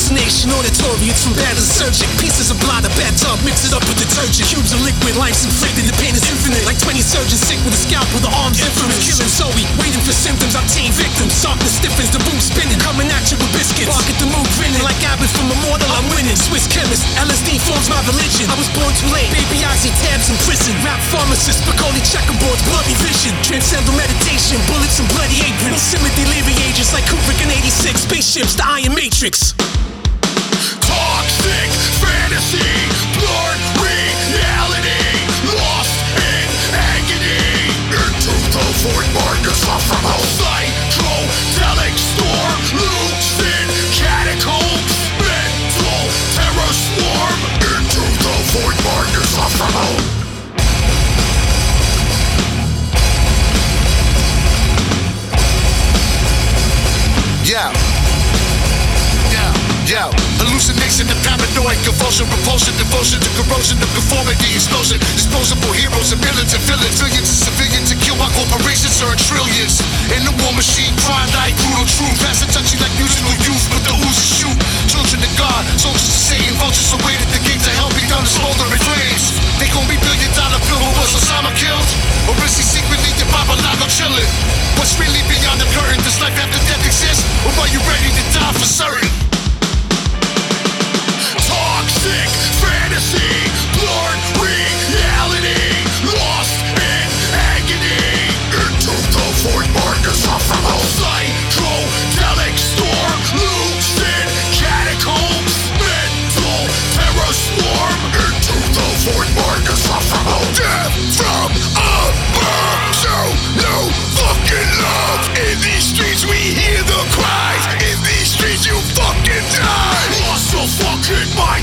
hallucination, auditorium from bad as surgic. Pieces of blood, a bathtub, mix it up with detergent. Cubes of liquid, life's inflicted, the pain is infinite. Like 20 surgeons sick with a scalp with the arms infamous. Killing Zoe, waiting for symptoms, obtain victims. Softness stiffens, the boom spinning. Coming at you with biscuits. Bark at the moon grinning. Like Abbott from Immortal, I'm winning. Swiss chemist, LSD forms my religion. I was born too late, baby oxy tabs in prison. Rap pharmacist, Bacardi checkerboards, bloody vision. Transcendental meditation, bullets and bloody aprons. Sympathy leaving agents like Kubrick in 86. Spaceships, the Iron Matrix. Toxic fantasy, blurred reality, lost in agony. Into the void, darkness from hell. Psychedelic storm, lucid catacombs, mental terror swarm. Into the void, darkness from hell. Yo, hallucination and paranoid convulsion, repulsion, devotion to corrosion of conformity, explosion, disposable heroes and villains and villains, billions of civilians to kill while corporations earn trillions. In the war machine, crime night, brutal truth, passive touchy like musical youth, but the Uzi shoot. Children of God, soldiers of Satan, vultures await at the gates of hell, begun to smoldering flames. They gon' be $1 billion bill, who was Osama killed? Or is he secretly the Babalago chillin'? What's really beyond the curtain? Does life after death exist? Or are you ready to die for certain? Toxic fantasy, blurred reality, lost in agony. Into the void, darkness from hell. Psychedelic storm, lucid catacombs, mental terror swarm. Into the void, darkness from hell. Death from above, show no fucking love. In these streets we hear the cries. In these streets you fucking die. Lost your fucking mind.